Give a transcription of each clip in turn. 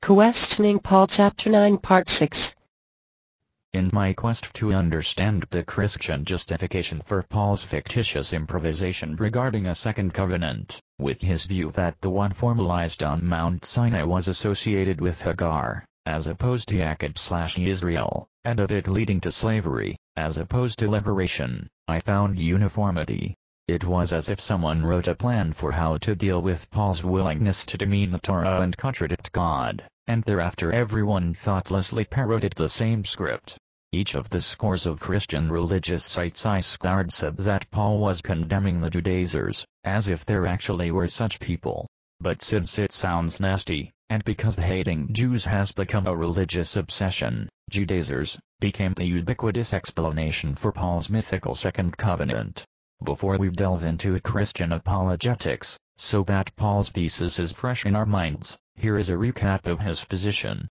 Questioning Paul Chapter 9 Part 6. In my quest to understand the Christian justification for Paul's fictitious improvisation regarding a second covenant, with his view that the one formalized on Mount Sinai was associated with Hagar, as opposed to Jacob/Israel, and of it leading to slavery, as opposed to liberation, I found uniformity. It was as if someone wrote a plan for how to deal with Paul's willingness to demean the Torah and contradict God, and thereafter everyone thoughtlessly parroted the same script. Each of the scores of Christian religious sites I scoured said that Paul was condemning the Judaizers, as if there actually were such people. But since it sounds nasty, and because hating Jews has become a religious obsession, Judaizers became the ubiquitous explanation for Paul's mythical second covenant. Before we delve into Christian apologetics, so that Paul's thesis is fresh in our minds, here is a recap of his position.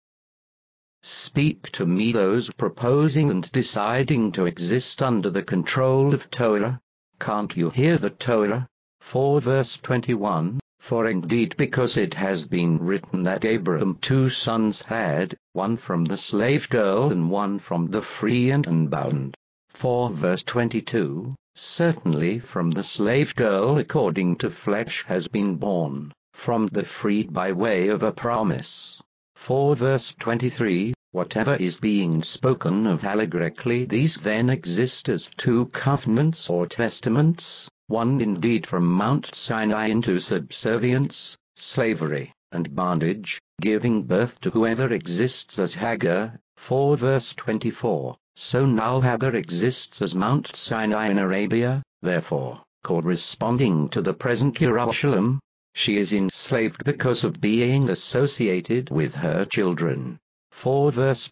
Speak to me those proposing and deciding to exist under the control of Torah. Can't you hear the Torah? 4 verse 21, For indeed because it has been written that Abraham 2 sons had, one from the slave girl and one from the free and unbound. 4 verse 22, Certainly from the slave girl according to flesh has been born, from the free by way of a promise. 4 verse 23, Whatever is being spoken of allegorically, these then exist as two covenants or testaments, one indeed from Mount Sinai into subservience, slavery, and bondage, giving birth to whoever exists as Hagar. 4 verse 24, So now Hagar exists as Mount Sinai in Arabia, therefore, corresponding to the present Jerusalem, she is enslaved because of being associated with her children. 4 verse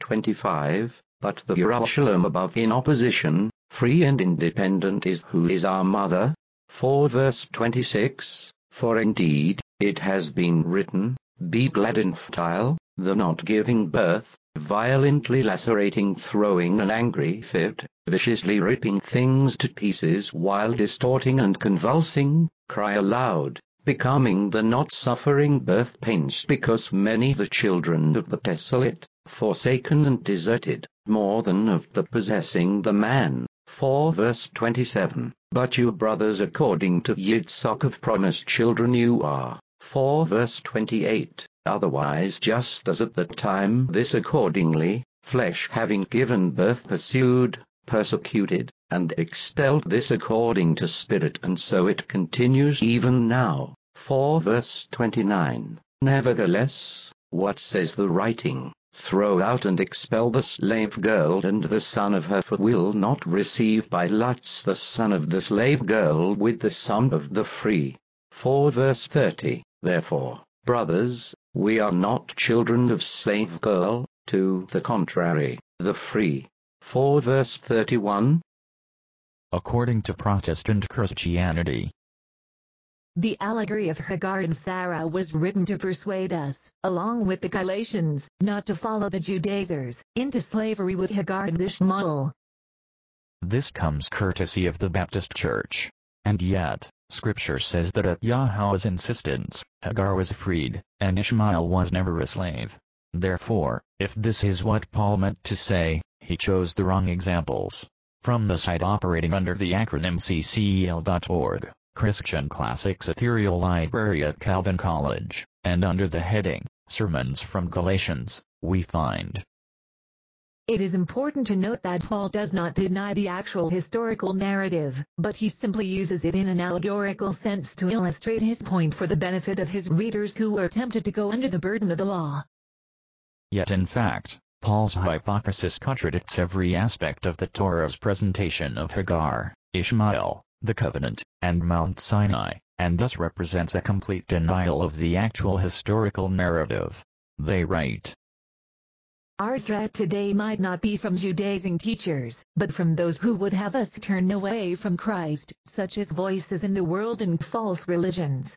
25, But the Jerusalem above in opposition, free and independent is who is our mother. 4 verse 26, For indeed, it has been written, Be glad infantile, the not giving birth, violently lacerating, throwing an angry fit, viciously ripping things to pieces while distorting and convulsing, cry aloud, becoming the not suffering birth pains because many the children of the desolate, forsaken and deserted, more than of the possessing the man. 4 verse 27, But you brothers according to Yitzhak of promised children you are. 4 verse 28, Otherwise just as at the time this accordingly, flesh having given birth pursued, persecuted, and expelled this according to spirit, and so it continues even now. 4 verse 29, Nevertheless, what says the writing? Throw out and expel the slave girl and the son of her, for will not receive by lots the son of the slave girl with the son of the free. 4 verse 30, Therefore, brothers, we are not children of slave girl, to the contrary, the free. 4 verse 31. According to Protestant Christianity, the allegory of Hagar and Sarah was written to persuade us, along with the Galatians, not to follow the Judaizers into slavery with Hagar and Ishmael. This comes courtesy of the Baptist Church. And yet, Scripture says that at Yahweh's insistence, Hagar was freed, and Ishmael was never a slave. Therefore, if this is what Paul meant to say, he chose the wrong examples. From the site operating under the acronym ccel.org, Christian Classics Ethereal Library at Calvin College, and under the heading, Sermons from Galatians, we find. It is important to note that Paul does not deny the actual historical narrative, but he simply uses it in an allegorical sense to illustrate his point for the benefit of his readers who are tempted to go under the burden of the law. Yet in fact, Paul's hypothesis contradicts every aspect of the Torah's presentation of Hagar, Ishmael, the covenant, and Mount Sinai, and thus represents a complete denial of the actual historical narrative. They write, Our threat today might not be from Judaizing teachers, but from those who would have us turn away from Christ, such as voices in the world and false religions.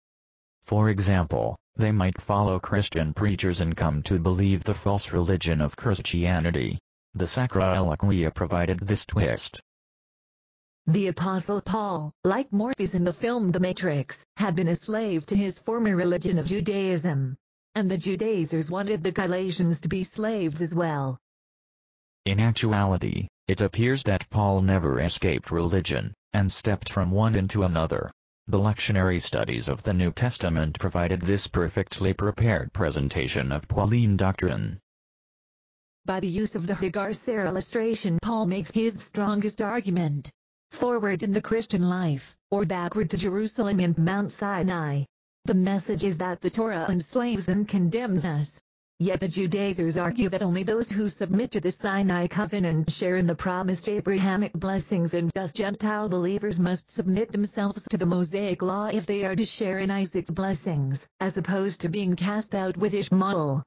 For example, they might follow Christian preachers and come to believe the false religion of Christianity. The Sacra Eloquia provided this twist. The Apostle Paul, like Morpheus in the film The Matrix, had been a slave to his former religion of Judaism. and the Judaizers wanted the Galatians to be slaves as well. In actuality, it appears that Paul never escaped religion, and stepped from one into another. The lectionary studies of the New Testament provided this perfectly prepared presentation of Pauline doctrine. By the use of the Hagar-Sarah illustration, Paul makes his strongest argument. Forward in the Christian life, or backward to Jerusalem and Mount Sinai. The message is that the Torah enslaves and condemns us. Yet the Judaizers argue that only those who submit to the Sinai covenant share in the promised Abrahamic blessings, and thus Gentile believers must submit themselves to the Mosaic law if they are to share in Isaac's blessings, as opposed to being cast out with Ishmael.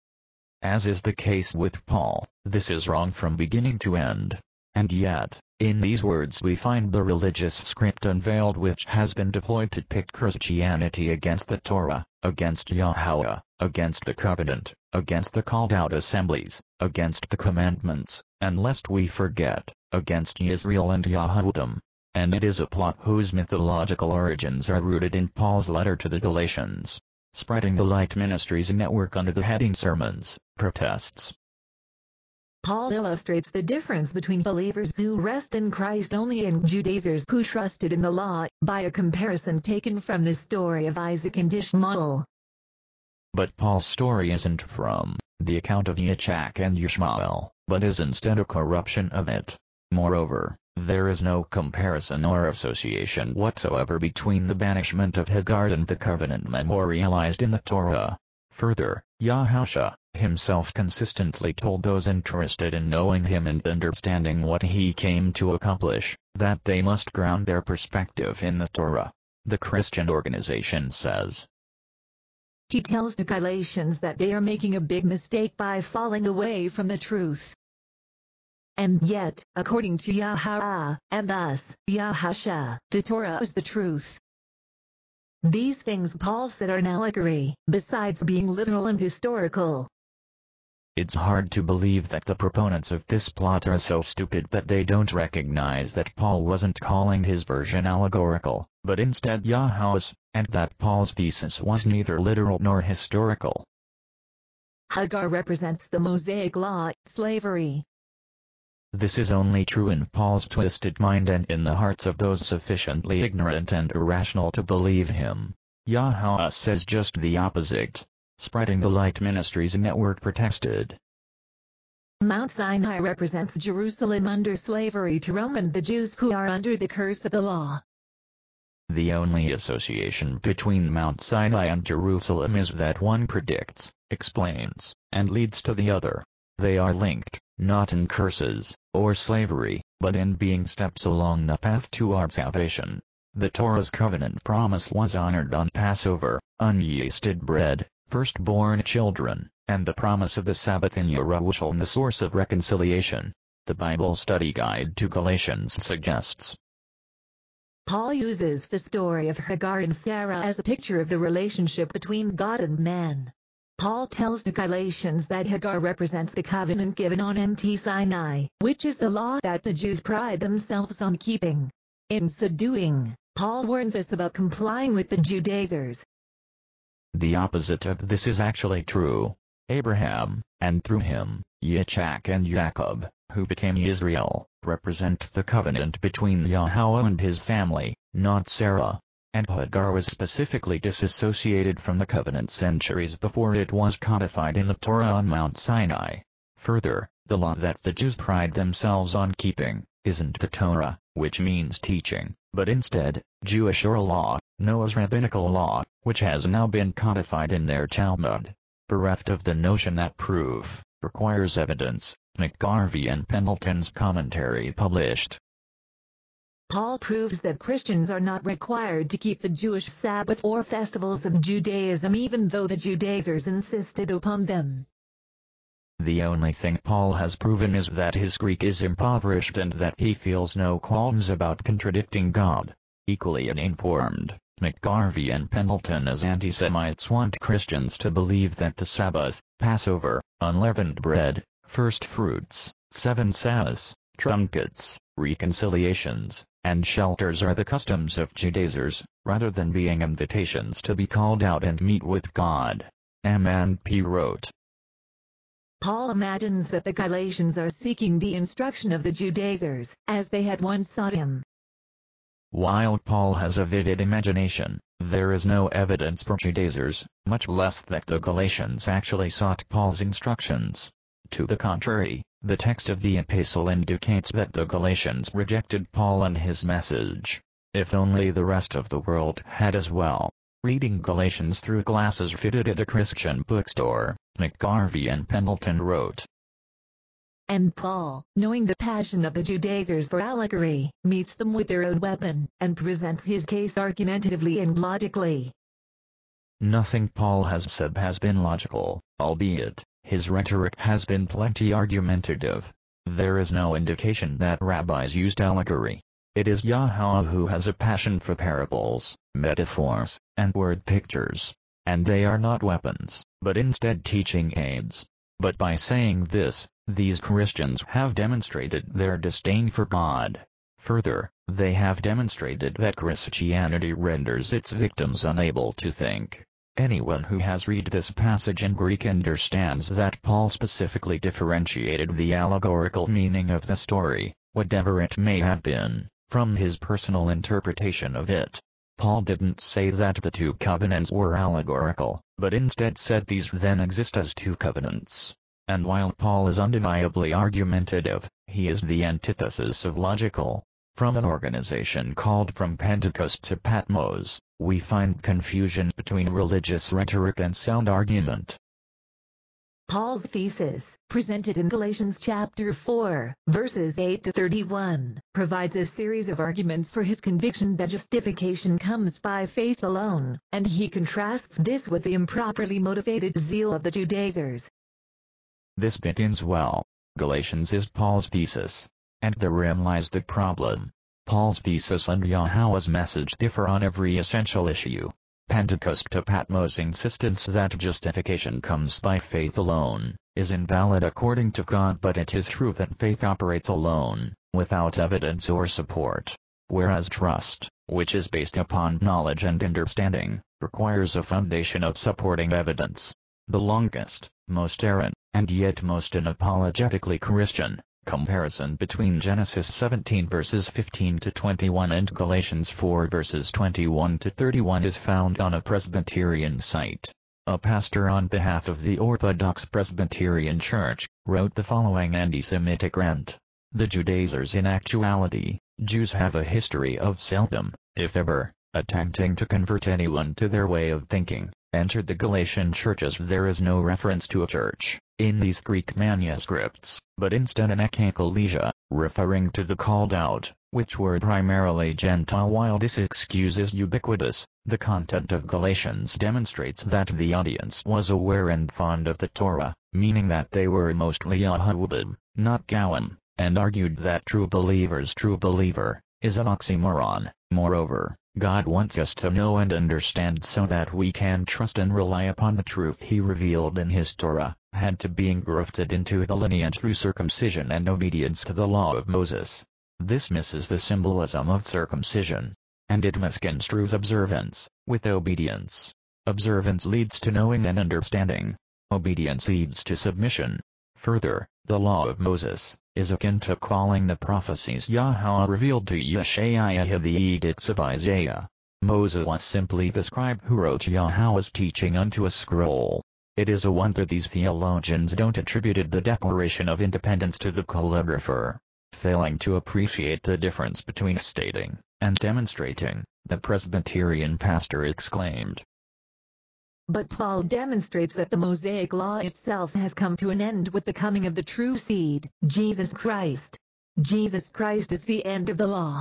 As is the case with Paul, this is wrong from beginning to end. And yet, in these words we find the religious script unveiled which has been deployed to pit Christianity against the Torah, against Yahweh, against the covenant, against the called-out assemblies, against the commandments, and lest we forget, against Israel and Yahudim. And it is a plot whose mythological origins are rooted in Paul's letter to the Galatians. Spreading the Light Ministries network under the heading Sermons, Protests. Paul illustrates the difference between believers who rest in Christ only and Judaizers who trusted in the law, by a comparison taken from the story of Isaac and Ishmael. But Paul's story isn't from the account of Yitzhak and Ishmael, but is instead a corruption of it. Moreover, there is no comparison or association whatsoever between the banishment of Hagar and the covenant memorialized in the Torah. Further, Yahusha himself consistently told those interested in knowing him and understanding what he came to accomplish, that they must ground their perspective in the Torah. The Christian organization says. He tells the Galatians that they are making a big mistake by falling away from the truth. And yet, according to Yahweh, and thus, Yahusha, the Torah is the truth. These things Paul said are an allegory, besides being literal and historical. It's hard to believe that the proponents of this plot are so stupid that they don't recognize that Paul wasn't calling his version allegorical, but instead Yahweh's, and that Paul's thesis was neither literal nor historical. Hagar represents the Mosaic law, slavery. This is only true in Paul's twisted mind and in the hearts of those sufficiently ignorant and irrational to believe him. Yahweh says just the opposite. Spreading the Light Ministries network protested. Mount Sinai represents Jerusalem under slavery to Rome and the Jews who are under the curse of the law. The only association between Mount Sinai and Jerusalem is that one predicts, explains, and leads to the other. They are linked, not in curses, or slavery, but in being steps along the path to our salvation. The Torah's covenant promise was honored on Passover, unyeasted bread, firstborn children, and the promise of the Sabbath in Yerushalayim, the source of reconciliation. The Bible Study Guide to Galatians suggests. Paul uses the story of Hagar and Sarah as a picture of the relationship between God and man. Paul tells the Galatians that Hagar represents the covenant given on Mount Sinai, which is the law that the Jews pride themselves on keeping. In so doing, Paul warns us about complying with the Judaizers. The opposite of this is actually true. Abraham, and through him, Yitzhak and Jacob, who became Israel, represent the covenant between Yahweh and his family, not Sarah. And Hagar was specifically disassociated from the covenant centuries before it was codified in the Torah on Mount Sinai. Further, the law that the Jews pride themselves on keeping, isn't the Torah, which means teaching, but instead, Jewish oral law, Noah's rabbinical law, which has now been codified in their Talmud. Bereft of the notion that proof requires evidence, McGarvey and Pendleton's commentary published. Paul proves that Christians are not required to keep the Jewish Sabbath or festivals of Judaism even though the Judaizers insisted upon them. The only thing Paul has proven is that his Greek is impoverished and that he feels no qualms about contradicting God. Equally uninformed, McGarvey and Pendleton as anti-Semites want Christians to believe that the Sabbath, Passover, unleavened bread, first fruits, 7 Sabbaths, trumpets, reconciliations, and shelters are the customs of Judaizers, rather than being invitations to be called out and meet with God. M&P wrote. Paul imagines that the Galatians are seeking the instruction of the Judaizers, as they had once sought him. While Paul has a vivid imagination, there is no evidence for Judaizers, much less that the Galatians actually sought Paul's instructions. To the contrary, the text of the epistle indicates that the Galatians rejected Paul and his message. If only the rest of the world had as well. Reading Galatians through glasses fitted at a Christian bookstore, McGarvey and Pendleton wrote. And Paul, knowing the passion of the Judaizers for allegory, meets them with their own weapon, and presents his case argumentatively and logically. Nothing Paul has said has been logical, albeit his rhetoric has been plenty argumentative. There is no indication that rabbis used allegory. It is Yahweh who has a passion for parables, metaphors, and word pictures. And they are not weapons, but instead teaching aids. But by saying this, these Christians have demonstrated their disdain for God. Further, they have demonstrated that Christianity renders its victims unable to think. Anyone who has read this passage in Greek understands that Paul specifically differentiated the allegorical meaning of the story, whatever it may have been, from his personal interpretation of it. Paul didn't say that the two covenants were allegorical, but instead said these then exist as two covenants. And while Paul is undeniably argumentative, he is the antithesis of logical. From an organization called From Pentecost to Patmos, we find confusion between religious rhetoric and sound argument. Paul's thesis, presented in Galatians chapter 4, verses 8 to 31, provides a series of arguments for his conviction that justification comes by faith alone, and he contrasts this with the improperly motivated zeal of the Judaizers. This begins well. Galatians is Paul's thesis. And therein lies the problem. Paul's thesis and Yahweh's message differ on every essential issue. Pentecost to Patmos' insistence that justification comes by faith alone, is invalid according to God, but it is true that faith operates alone, without evidence or support. Whereas trust, which is based upon knowledge and understanding, requires a foundation of supporting evidence. The longest, most errant, and yet most unapologetically Christian, comparison between Genesis 17 verses 15 to 21 and Galatians 4 verses 21 to 31 is found on a Presbyterian site. A pastor on behalf of the Orthodox Presbyterian Church, wrote the following anti-Semitic rant. The Judaizers, in actuality, Jews, have a history of seldom, if ever, attempting to convert anyone to their way of thinking. Entered the Galatian churches. There is no reference to a church in these Greek manuscripts, but instead an ekalesia, referring to the called out, which were primarily Gentile. While this excuse is ubiquitous, the content of Galatians demonstrates that the audience was aware and fond of the Torah, meaning that they were mostly Yehudim, not Goyim, and argued that true believer is an oxymoron. Moreover, God wants us to know and understand so that we can trust and rely upon the truth He revealed in His Torah, had to be engrafted into the lineage through circumcision and obedience to the law of Moses. This misses the symbolism of circumcision, and it misconstrues observance with obedience. Observance leads to knowing and understanding. Obedience leads to submission. Further, the law of Moses is akin to calling the prophecies Yahweh revealed to Yeshaiah the edicts of Isaiah. Moses was simply the scribe who wrote Yahweh's teaching onto a scroll. It is a wonder these theologians don't attribute the Declaration of Independence to the calligrapher. Failing to appreciate the difference between stating and demonstrating, the Presbyterian pastor exclaimed. But Paul demonstrates that the Mosaic law itself has come to an end with the coming of the true seed, Jesus Christ. Jesus Christ is the end of the law.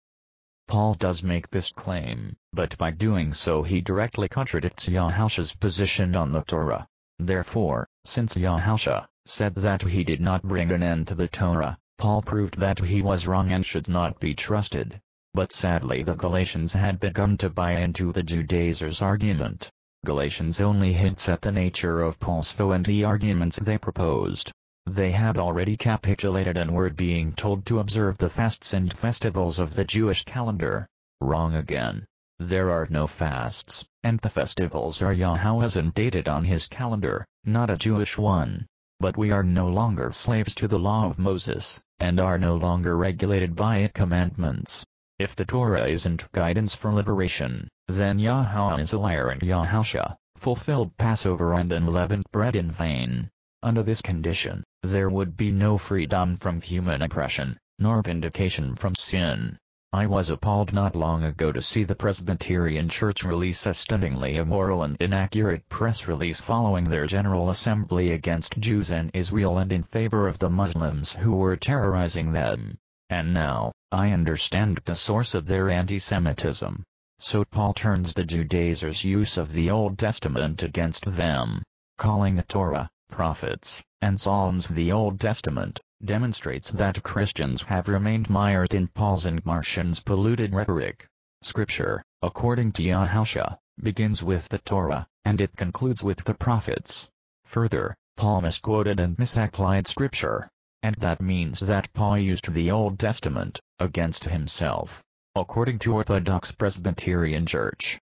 Paul does make this claim, but by doing so he directly contradicts Yahushua's position on the Torah. Therefore, since Yahushua said that he did not bring an end to the Torah, Paul proved that he was wrong and should not be trusted. But sadly the Galatians had begun to buy into the Judaizers' argument. Galatians only hints at the nature of Paul's foe and the arguments they proposed. They had already capitulated and were being told to observe the fasts and festivals of the Jewish calendar. Wrong again. There are no fasts, and the festivals are Yahweh's and dated on his calendar, not a Jewish one. But we are no longer slaves to the law of Moses, and are no longer regulated by its commandments. If the Torah isn't guidance for liberation, then Yahweh is a liar and Yahusha fulfilled Passover and unleavened bread in vain. Under this condition, there would be no freedom from human oppression, nor vindication from sin. I was appalled not long ago to see the Presbyterian Church release a stunningly immoral and inaccurate press release following their General Assembly against Jews and Israel and in favor of the Muslims who were terrorizing them. And now, I understand the source of their anti-Semitism. So Paul turns the Judaizers' use of the Old Testament against them. Calling the Torah, prophets, and Psalms the Old Testament, demonstrates that Christians have remained mired in Paul's and Marcion's polluted rhetoric. Scripture, according to Yahusha, begins with the Torah, and it concludes with the prophets. Further, Paul misquoted and misapplied Scripture. And that means that Paul used the Old Testament against himself, according to Orthodox Presbyterian Church.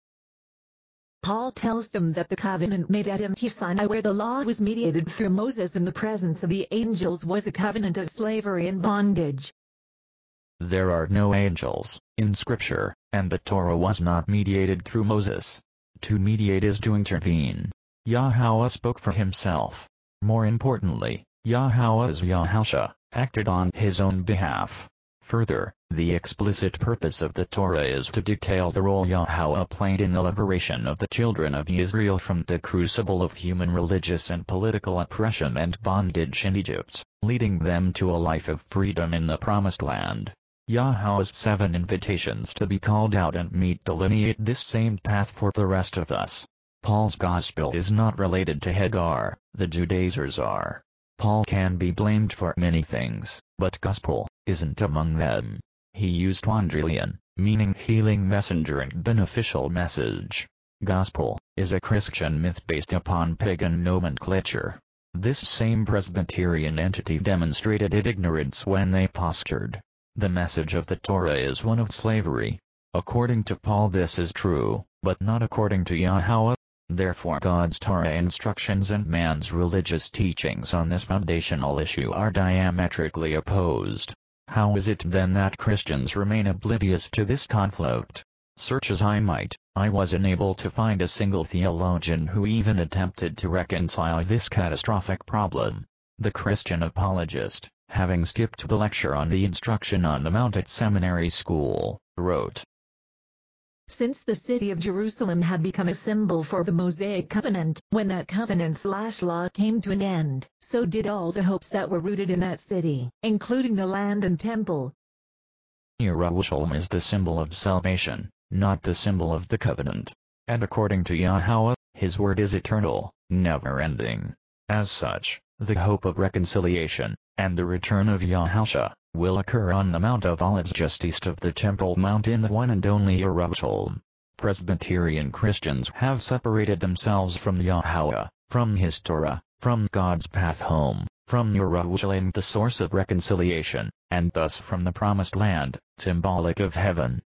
Paul tells them that the covenant made at Mount Sinai where the law was mediated through Moses in the presence of the angels was a covenant of slavery and bondage. There are no angels in Scripture, and the Torah was not mediated through Moses. To mediate is to intervene. Yahweh spoke for himself. More importantly, Yahweh's Yahusha acted on his own behalf. Further, the explicit purpose of the Torah is to detail the role Yahweh played in the liberation of the children of Israel from the crucible of human religious and political oppression and bondage in Egypt, leading them to a life of freedom in the Promised Land. Yahweh's 7 invitations to be called out and meet delineate this same path for the rest of us. Paul's gospel is not related to Hagar, the Judaizers are. Paul can be blamed for many things, but gospel isn't among them. He used evangelion, meaning healing messenger and beneficial message. Gospel is a Christian myth based upon pagan nomenclature. This same Presbyterian entity demonstrated its ignorance when they postured. The message of the Torah is one of slavery. According to Paul this is true, but not according to Yahweh. Therefore God's Torah instructions and man's religious teachings on this foundational issue are diametrically opposed. How is it then that Christians remain oblivious to this conflict? Search as I might, I was unable to find a single theologian who even attempted to reconcile this catastrophic problem. The Christian apologist, having skipped the lecture on the instruction on the Mount at Seminary School, wrote, Since the city of Jerusalem had become a symbol for the Mosaic covenant, when that covenant/law came to an end, so did all the hopes that were rooted in that city, including the land and temple. Jerusalem is the symbol of salvation, not the symbol of the covenant. And according to Yahweh, his word is eternal, never-ending. As such, the hope of reconciliation, and the return of Yahusha, will occur on the Mount of Olives just east of the Temple Mount in the one and only Jerusalem. Presbyterian Christians have separated themselves from Yahweh, from his Torah, from God's path home, from Jerusalem the source of reconciliation, and thus from the Promised Land, symbolic of heaven.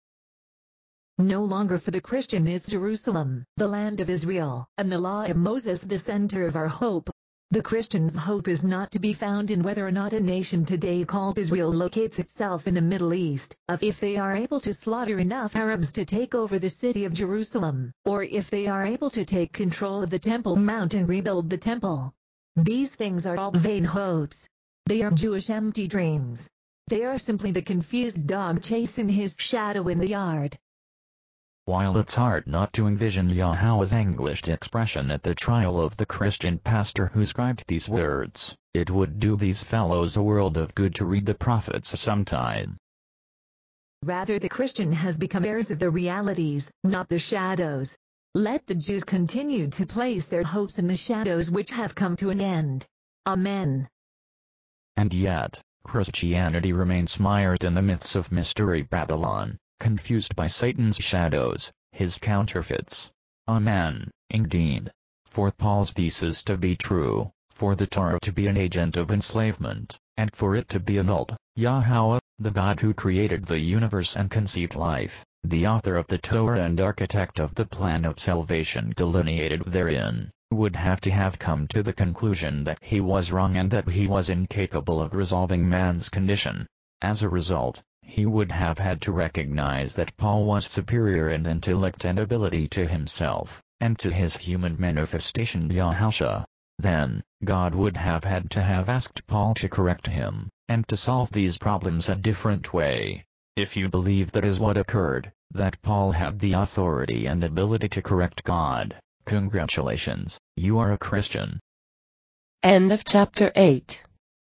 No longer for the Christian is Jerusalem, the land of Israel, and the law of Moses the center of our hope. The Christian's hope is not to be found in whether or not a nation today called Israel locates itself in the Middle East, of if they are able to slaughter enough Arabs to take over the city of Jerusalem, or if they are able to take control of the Temple Mount and rebuild the temple. These things are all vain hopes. They are Jewish empty dreams. They are simply the confused dog chasing his shadow in the yard. While it's hard not to envision Yahweh's anguished expression at the trial of the Christian pastor who scribed these words, it would do these fellows a world of good to read the prophets sometime. Rather, the Christian has become heirs of the realities, not the shadows. Let the Jews continue to place their hopes in the shadows which have come to an end. Amen. And yet, Christianity remains mired in the myths of Mystery Babylon, confused by Satan's shadows, his counterfeits. Amen, indeed. For Paul's thesis to be true, for the Torah to be an agent of enslavement, and for it to be annulled. Yahweh, the God who created the universe and conceived life, the author of the Torah and architect of the plan of salvation delineated therein, would have to have come to the conclusion that he was wrong and that he was incapable of resolving man's condition. As a result, he would have had to recognize that Paul was superior in intellect and ability to himself, and to his human manifestation Yahushua. Then, God would have had to have asked Paul to correct him, and to solve these problems a different way. If you believe that is what occurred, that Paul had the authority and ability to correct God, congratulations, you are a Christian. End of chapter 8.